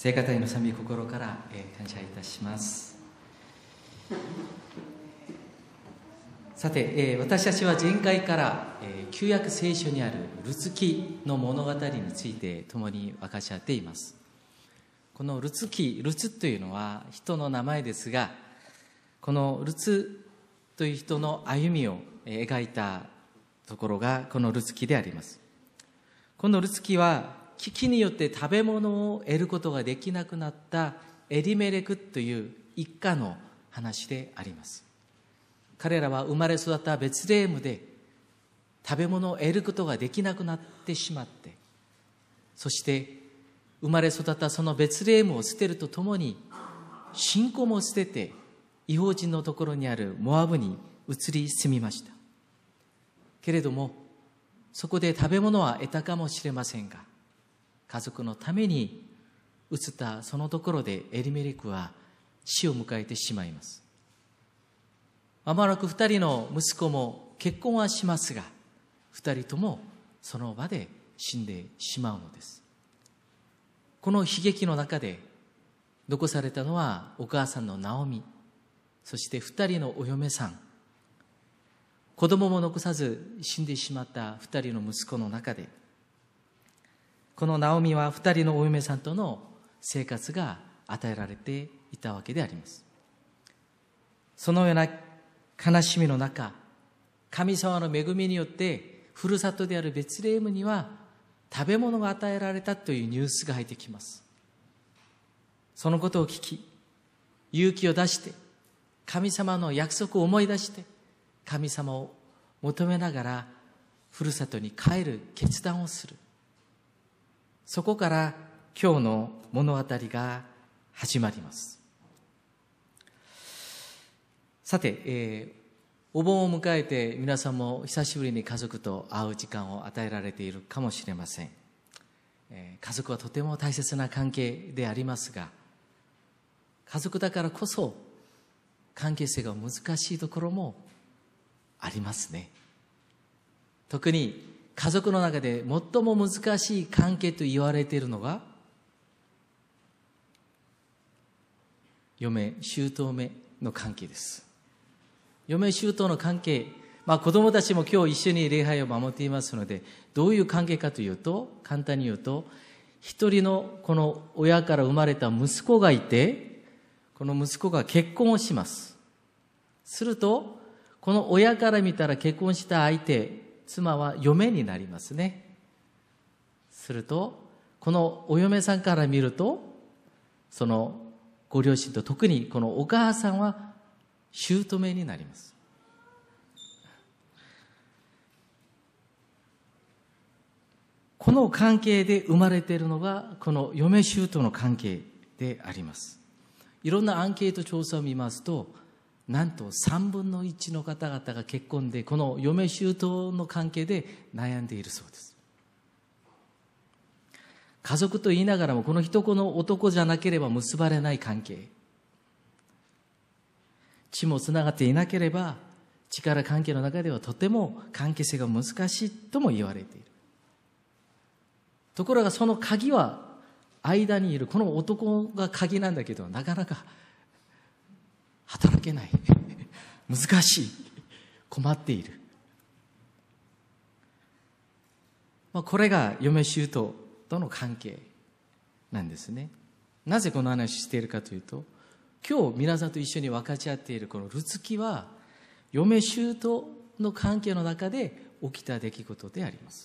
聖歌隊の賛美心から感謝いたします。さて、私たちは前回から旧約聖書にあるルツキの物語について共に分かち合っています。このルツというのは人の名前ですが、このルツという人の歩みを描いたところがこのルツキであります。このルツキは危機によって食べ物を得ることができなくなったエリメレクという一家の話であります。彼らは生まれ育ったベツレヘムで食べ物を得ることができなくなってしまって、そして生まれ育ったそのベツレヘムを捨てるとともに信仰も捨てて異邦人のところにあるモアブに移り住みました。けれどもそこで食べ物は得たかもしれませんが、家族のために移ったそのところでエリメレクは死を迎えてしまいます。まもなく2人の息子も結婚はしますが、2人ともその場で死んでしまうのです。この悲劇の中で残されたのはお母さんのナオミ、そして2人のお嫁さん、子供も残さず死んでしまった2人の息子の中で、このナオミは2人のお嫁さんとの生活が与えられていたわけであります。そのような悲しみの中、神様の恵みによってふるさとであるベツレヘムには食べ物が与えられたというニュースが入ってきます。そのことを聞き、勇気を出して神様の約束を思い出して神様を求めながらふるさとに帰る決断をする。そこから今日の物語が始まります。さて、お盆を迎えて皆さんも久しぶりに家族と会う時間を与えられているかもしれません。家族はとても大切な関係でありますが、家族だからこそ関係性が難しいところもありますね。特に家族の中で最も難しい関係と言われているのが嫁姑の関係です。嫁姑の関係、子供たちも今日一緒に礼拝を守っていますので、どういう関係かというと、簡単に言うと、一人のこの親から生まれた息子がいて、この息子が結婚をします。するとこの親から見たら結婚した相手、妻は嫁になりますね。するとこのお嫁さんから見ると、そのご両親と特にこのお母さんは姑になります。この関係で生まれているのがこの嫁姑の関係であります。いろんなアンケート調査を見ますと、なんと3分の1の方々が結婚でこの嫁姑の関係で悩んでいるそうです。家族と言いながらもこの一子の男じゃなければ結ばれない関係、血もつながっていなければ力関係の中ではとても関係性が難しいとも言われている。ところがその鍵は間にいるこの男が鍵なんだけど、なかなか働けない難しい、困っている。これが嫁姑との関係なんですね。なぜこの話をしているかというと、今日皆さんと一緒に分かち合っているこのルツキは嫁姑の関係の中で起きた出来事であります。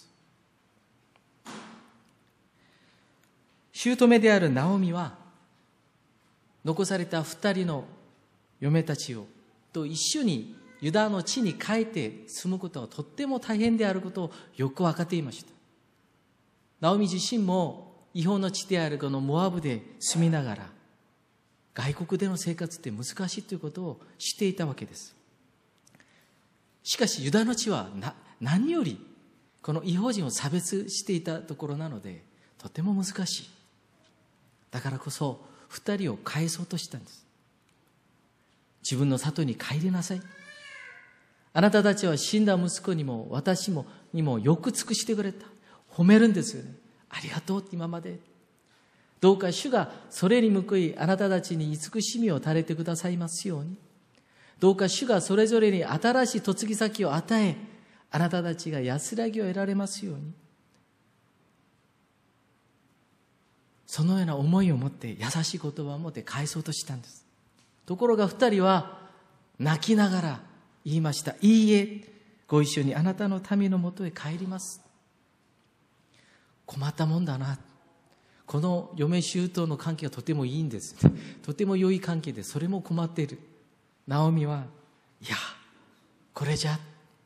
姑であるナオミは残された2人の嫁たちをと一緒にユダの地に帰って住むことはとっても大変であることをよく分かっていました。ナオミ自身も異邦の地であるこのモアブで住みながら外国での生活って難しいということを知っていたわけです。しかしユダの地は何よりこの異邦人を差別していたところなのでとても難しい。だからこそ2人を返そうとしたんです。自分の里に帰りなさい。あなたたちは死んだ息子にも私にもよく尽くしてくれた。褒めるんですよね。ありがとうって今まで。 どうか主がそれに報い、あなたたちに慈しみを垂れてくださいますように。どうか主がそれぞれに新しい嫁ぎ先を与え、あなたたちが安らぎを得られますように。そのような思いを持って優しい言葉を持って返そうとしたんです。ところが二人は泣きながら言いました。いいえ、ご一緒にあなたの民のもとへ帰ります。困ったもんだな。この嫁姑の関係はとてもいいんです。とても良い関係で、それも困っている。ナオミは、いや、これじゃ。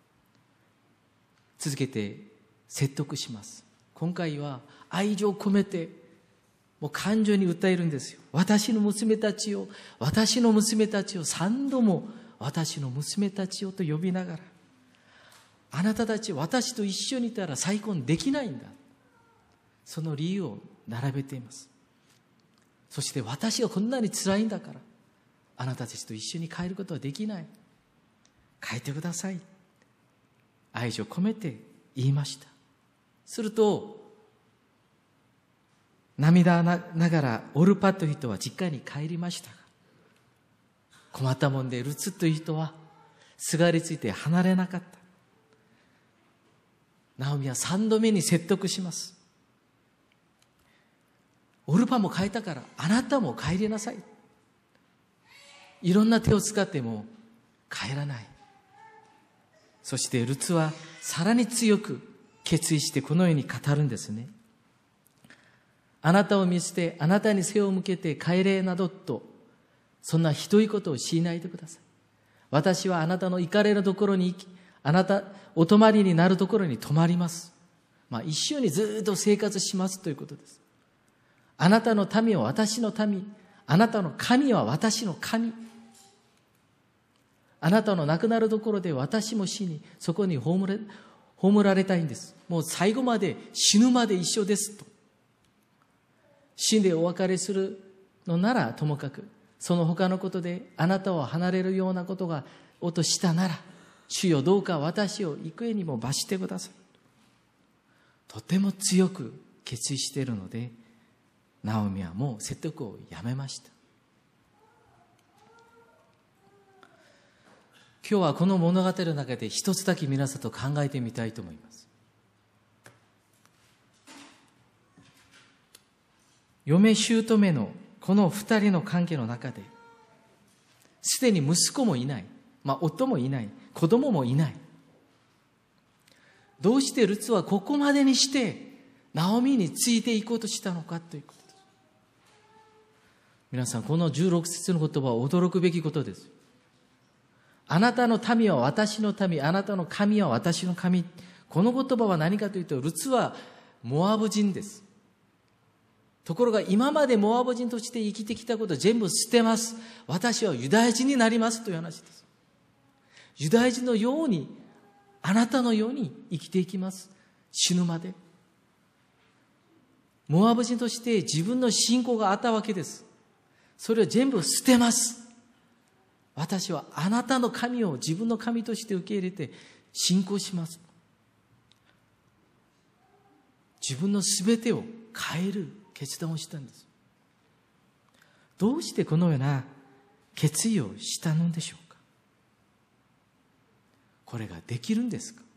続けて説得します。今回は愛情を込めて、もう感情に訴えるんですよ。私の娘たちを、私の娘たちを、3度も私の娘たちをと呼びながら、あなたたち私と一緒にいたら再婚できないんだ。その理由を並べています。そして私がこんなに辛いんだから、あなたたちと一緒に帰ることはできない。帰ってください。愛情を込めて言いました。すると、涙ながらオルパという人は実家に帰りましたが、困ったもんでルツという人はすがりついて離れなかった。ナオミは3度目に説得します。オルパも帰ったからあなたも帰りなさい。いろんな手を使っても帰らない。そしてルツはさらに強く決意してこのように語るんですね。あなたを見捨て、あなたに背を向けて帰れなどと、そんなひどいことをしないでください。私はあなたの行かれるところに行き、あなたお泊まりになるところに泊まります。一緒にずっと生活しますということです。あなたの民は私の民、あなたの神は私の神。あなたの亡くなるところで私も死に、そこに葬られたいんです。もう最後まで死ぬまで一緒ですと。死んでお別れするのならともかく、その他のことであなたを離れるようなことがおとしたなら、主よどうか私を幾重にも罰してください。とても強く決意しているので、ナオミはもう説得をやめました。今日はこの物語の中で一つだけ皆さんと考えてみたいと思います。嫁姑のこの二人の関係の中で、すでに息子もいない、夫もいない、子供もいない。どうしてルツはここまでにしてナオミについていこうとしたのかということです。皆さん、この16節の言葉は驚くべきことです。あなたの民は私の民、あなたの神は私の神。この言葉は何かというと、ルツはモアブ人です。ところが今までモアブ人として生きてきたことを全部捨てます。私はユダヤ人になりますという話です。ユダヤ人のように、あなたのように生きていきます。死ぬまで。モアブ人として自分の信仰があったわけです。それを全部捨てます。私はあなたの神を自分の神として受け入れて信仰します。自分のすべてを変える決断をしたんです。どうしてこのような決意をしたのでしょうか。これができるんですか。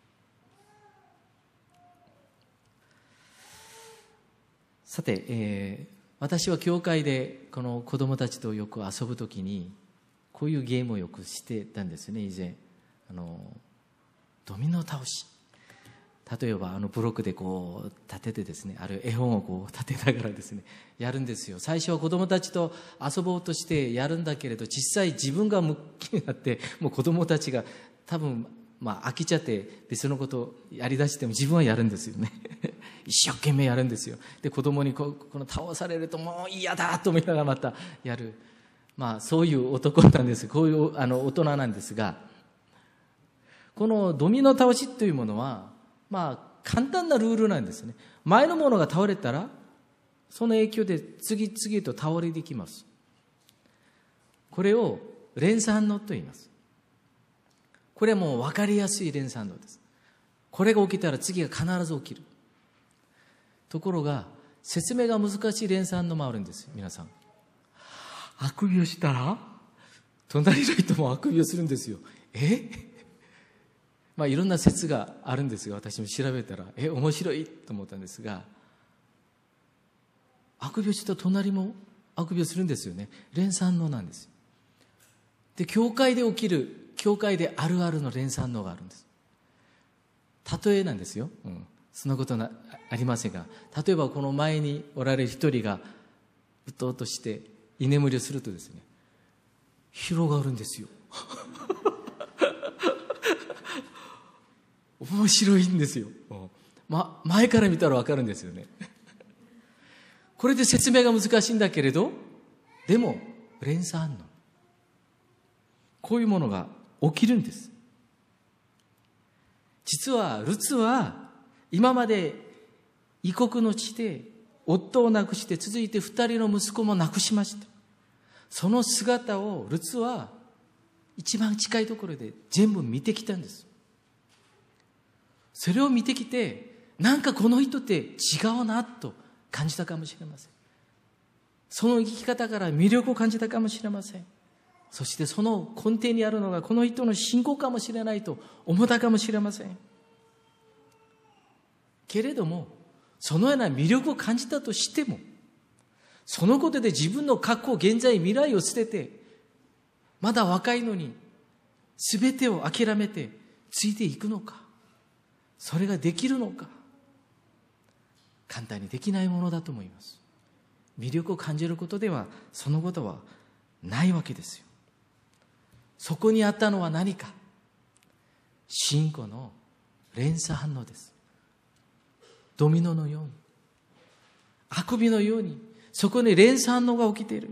さて、私は教会でこの子供たちとよく遊ぶときにこういうゲームをよくしてたんですね。以前ドミノ倒し、例えばブロックでこう立ててですね、ある絵本をこう立てながらですねやるんですよ。最初は子供たちと遊ぼうとしてやるんだけれど、実際自分がムキになってもう子供たちが多分飽きちゃって別のことをやりだしても自分はやるんですよね一生懸命やるんですよ。で子供にこの倒されるともう嫌だと思いながらまたやる、そういう男なんです。こういう大人なんですが、このドミノ倒しというものは簡単なルールなんですね。前のものが倒れたらその影響で次々と倒れていきます。これを連鎖反応と言います。これはもう分かりやすい連鎖反応です。これが起きたら次が必ず起きる。ところが説明が難しい連鎖反応もあるんですよ。皆さん、あくびをしたら隣の人もあくびをするんですよ。いろんな説があるんですが、私も調べたら面白いと思ったんですが、あくびをした隣もあくびをするんですよね。連鎖反応なんです。で、教会で起きる、教会であるあるの連鎖反応があるんです。例えなんですよ、そんなことありませんが、例えばこの前におられる一人がうとうとして居眠りをするとですね、広がるんですよ。面白いんですよ。前から見たら分かるんですよね。これで説明が難しいんだけれど、でも連鎖反応、こういうものが起きるんです。実はルツは今まで異国の地で夫を亡くして、続いて2人の息子も亡くしました。その姿をルツは一番近いところで全部見てきたんです。それを見てきて、なんかこの人って違うなと感じたかもしれません。その生き方から魅力を感じたかもしれません。そしてその根底にあるのがこの人の信仰かもしれないと思ったかもしれません。けれども、そのような魅力を感じたとしても、そのことで自分の過去、現在、未来を捨てて、まだ若いのに全てを諦めてついていくのか、それができるのか、簡単にできないものだと思います。魅力を感じることではそのことはないわけですよ。そこにあったのは何か、信仰の連鎖反応です。ドミノのように、あくびのように、そこに連鎖反応が起きている。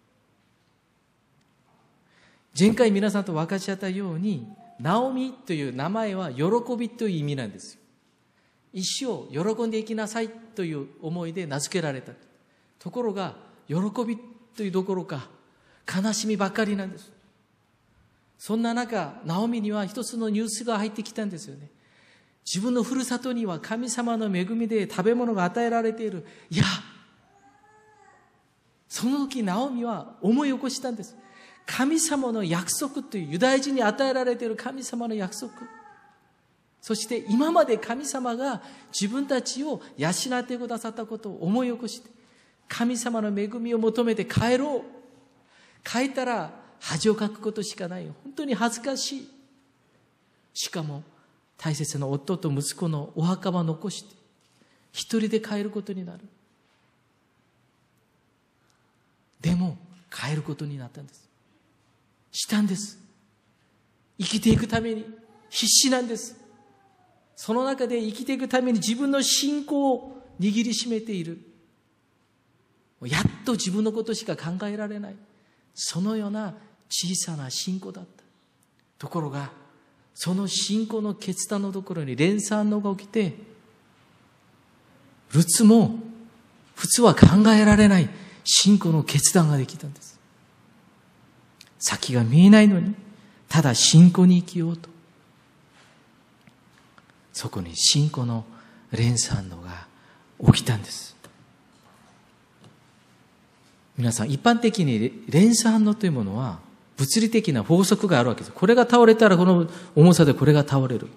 前回皆さんと分かち合ったように、ナオミという名前は喜びという意味なんですよ。一生喜んでいきなさいという思いで名付けられた。ところが喜びというどころか悲しみばかりなんです。そんな中、ナオミには一つのニュースが入ってきたんですよね。自分のふるさとには神様の恵みで食べ物が与えられている。いや、その時ナオミは思い起こしたんです。神様の約束という、ユダヤ人に与えられている神様の約束、そして今まで神様が自分たちを養ってくださったことを思い起こして、神様の恵みを求めて帰ろう。帰ったら恥をかくことしかない。本当に恥ずかしい。しかも大切な夫と息子のお墓は残して一人で帰ることになる。でも帰ることになったんです。したんです。生きていくために必死なんです。その中で生きていくために自分の信仰を握りしめている。やっと自分のことしか考えられない、そのような小さな信仰だった。ところがその信仰の決断のところに連鎖反応が起きて、ルツも普通は考えられない信仰の決断ができたんです。先が見えないのにただ信仰に生きようと、そこに信仰の連鎖反応が起きたんです。皆さん、一般的に連鎖反応というものは物理的な法則があるわけです。これが倒れたらこの重さでこれが倒れる。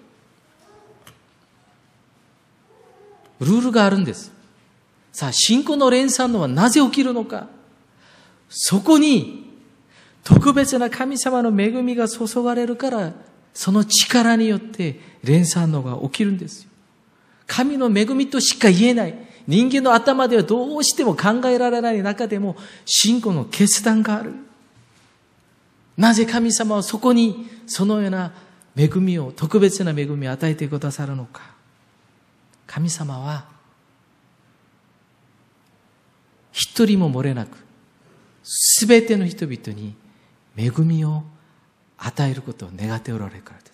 ルールがあるんです。さあ、信仰の連鎖反応はなぜ起きるのか。そこに特別な神様の恵みが注がれるから、その力によって連鎖反応が起きるんですよ。神の恵みとしか言えない。人間の頭ではどうしても考えられない中でも信仰の決断がある。なぜ神様はそこにそのような恵みを、特別な恵みを与えてくださるのか。神様は一人も漏れなくすべての人々に恵みを与えることを願っておられるからです。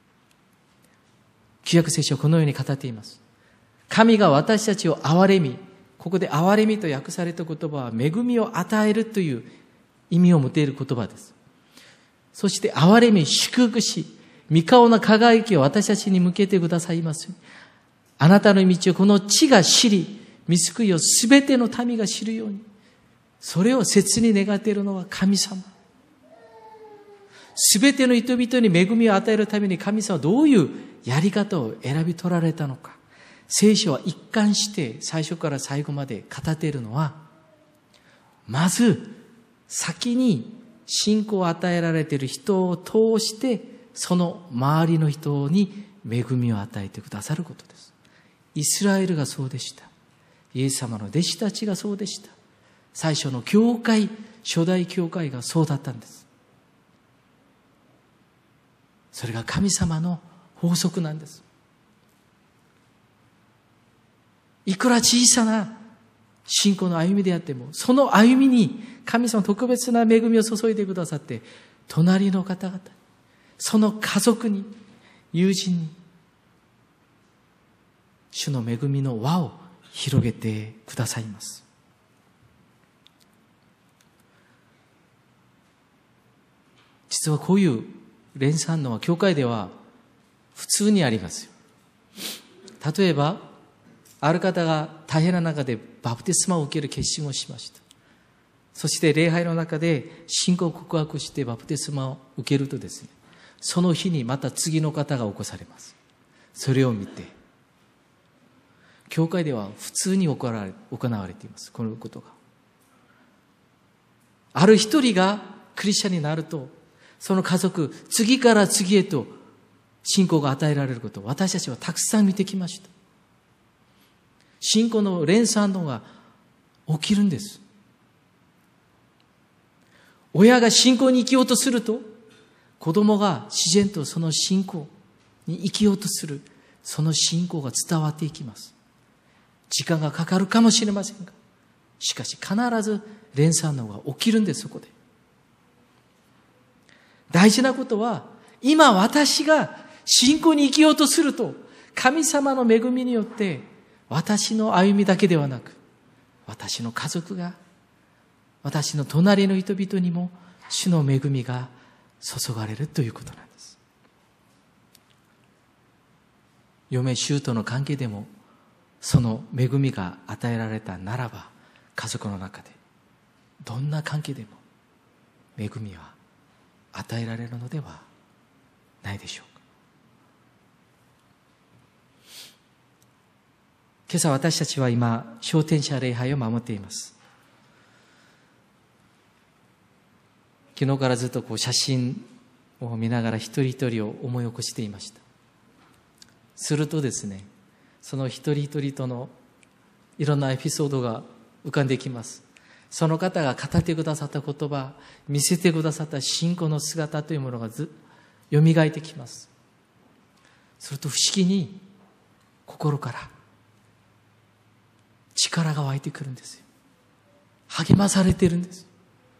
旧約聖書はこのように語っています。神が私たちを憐れみ、ここで憐れみと訳された言葉は恵みを与えるという意味を持っている言葉です。そして憐れみ、祝福し、御顔の輝きを私たちに向けてくださいます。あなたの道をこの地が知り、 御救いをすべての民が知るように、それを切に願っているのは神様。すべての人々に恵みを与えるために神様はどういうやり方を選び取られたのか。聖書は一貫して最初から最後まで語っているのは、まず先に信仰を与えられている人を通してその周りの人に恵みを与えてくださることです。イスラエルがそうでした。イエス様の弟子たちがそうでした。最初の教会、初代教会がそうだったんです。それが神様の法則なんです。いくら小さな信仰の歩みであっても、その歩みに神様特別な恵みを注いでくださって、隣の方々、その家族に、友人に、主の恵みの輪を広げてくださいます。実はこういう連鎖のは教会では普通にありますよ。例えばある方が大変な中でバプテスマを受ける決心をしました。そして礼拝の中で信仰を告白してバプテスマを受けるとですね、その日にまた次の方が起こされます。それを見て教会では普通に行われています。このことがある一人がクリスチャンになると、その家族次から次へと信仰が与えられることを私たちはたくさん見てきました。信仰の連鎖反応が起きるんです。親が信仰に生きようとすると、子供が自然とその信仰に生きようとする、その信仰が伝わっていきます。時間がかかるかもしれませんが、しかし必ず連鎖反応が起きるんです。そこで大事なことは、今私が信仰に生きようとすると、神様の恵みによって私の歩みだけではなく、私の家族が、私の隣の人々にも主の恵みが注がれるということなんです。嫁姑の関係でもその恵みが与えられたならば、家族の中でどんな関係でも恵みは与えられるのではないでしょうか。今朝私たちは今昇天者礼拝を守っています。昨日からずっと写真を見ながら一人一人を思い起こしていました。するとですね、その一人一人とのいろんなエピソードが浮かんできます。その方が語ってくださった言葉、見せてくださった信仰の姿というものがよみがえってきます。すると不思議に心から力が湧いてくるんですよ。励まされているんです。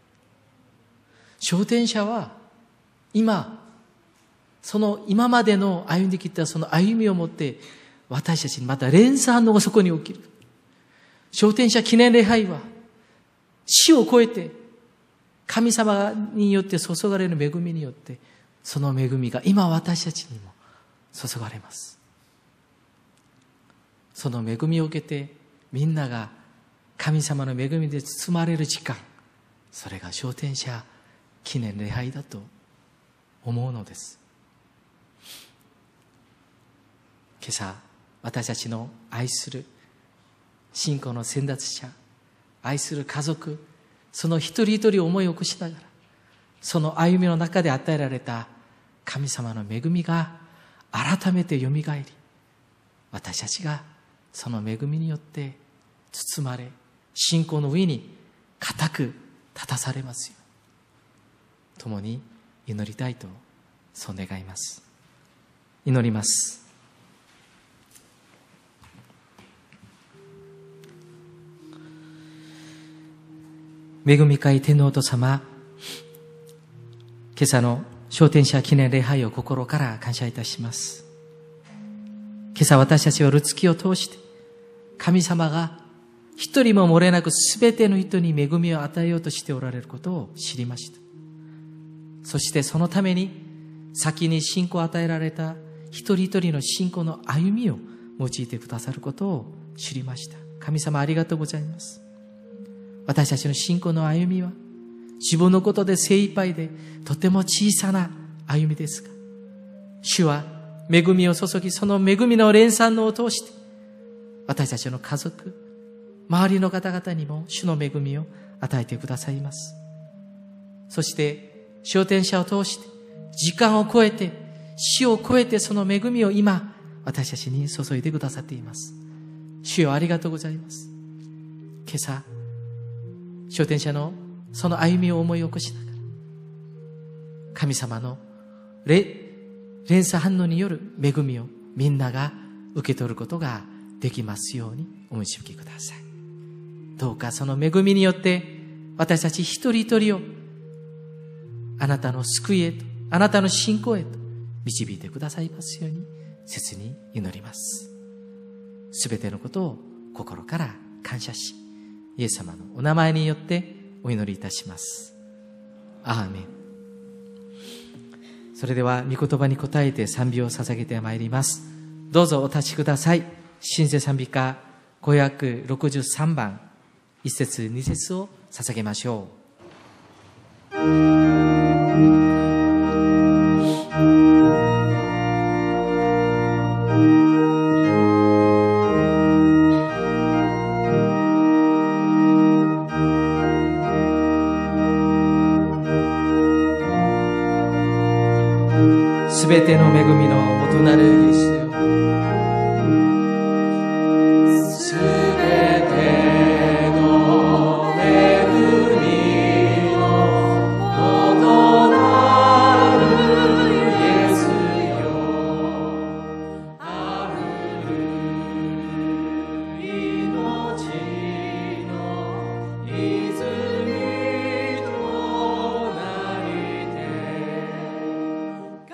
昇天者は今までの歩んできたその歩みをもって私たちにまた連鎖反応がそこに起きる。昇天者記念礼拝は死を超えて神様によって注がれる恵みによって、その恵みが今私たちにも注がれます。その恵みを受けてみんなが神様の恵みで包まれる時間、それが昇天者記念礼拝だと思うのです。今朝私たちの愛する信仰の先達者、愛する家族、その一人一人を思い起こしながら、その歩みの中で与えられた神様の恵みが改めてよみがえり、私たちがその恵みによって包まれ、信仰の上に固く立たされますように共に祈りたいとそう願います。祈ります。恵み深い天皇と様、今朝の昇天者記念礼拝を心から感謝いたします。今朝私たちはルツキを通して神様が一人も漏れなくすべての人に恵みを与えようとしておられることを知りました。そしてそのために先に信仰を与えられた一人一人の信仰の歩みを用いてくださることを知りました。 神様ありがとうございます。私たちの信仰の歩みは自分のことで精一杯でとても小さな歩みですが、主は恵みを注ぎ、その恵みの連鎖を通して私たちの家族、周りの方々にも主の恵みを与えてくださいます。そして昇天者を通して時間を超えて死を超えて、その恵みを今私たちに注いでくださっています。主よありがとうございます。今朝昇天者のその歩みを思い起こしながら、神様の連鎖反応による恵みをみんなが受け取ることができますようにお導きください。どうかその恵みによって私たち一人一人をあなたの救いへと、あなたの信仰へと導いてくださいますように切に祈ります。すべてのことを心から感謝し、イエス様のお名前によってお祈りいたします。アーメン。それでは御言葉に応えて賛美を捧げてまいります。どうぞお立ちください。新聖賛美歌563番1節2節を捧げましょう。すべての恵みの元なるイエスよ、すべての恵みの元なるイエスよ、あふる命の泉となりて、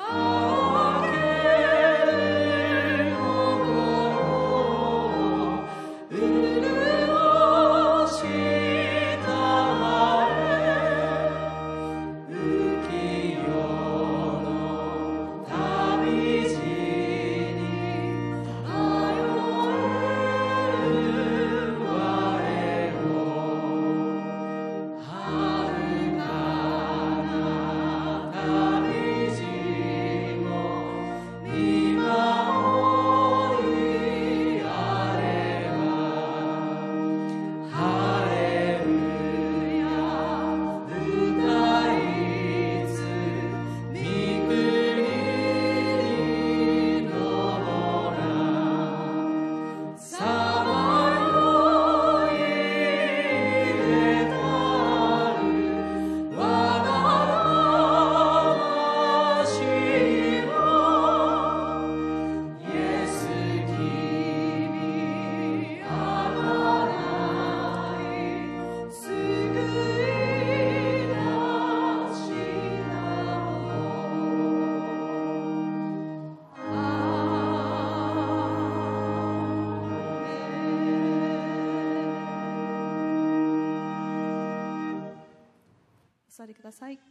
座りください。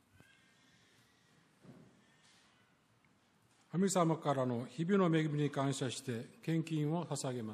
神様からの日々の恵みに感謝して献金を捧げます。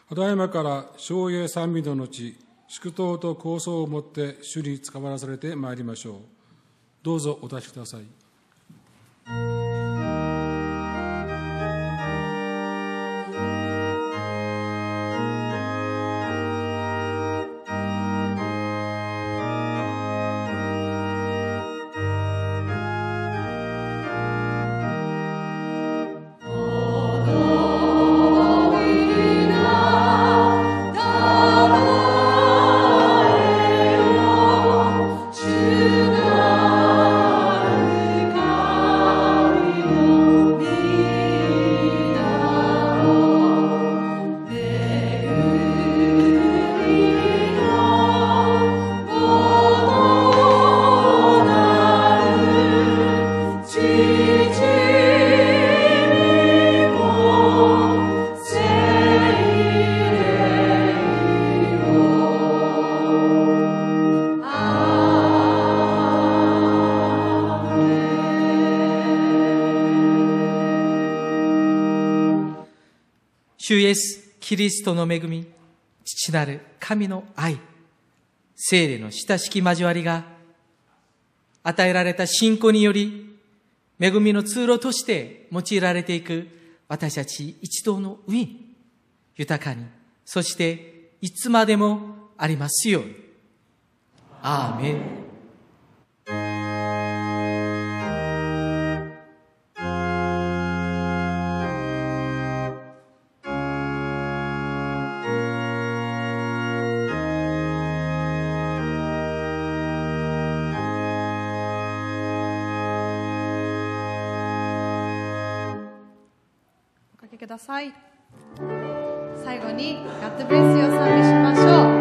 ただいまから昭栄賛美の後、祝祷と構想をもって主に使わされてまいりましょう。どうぞお立ちください。 主イエス・キリストの恵み、父なる神の愛、聖霊の親しき交わりが、与えられた信仰により、恵みの通路として用いられていく私たち一同の上に、豊かに、そしていつまでもありますように。アーメン。 ください。最後に God bless you を賛美しましょう。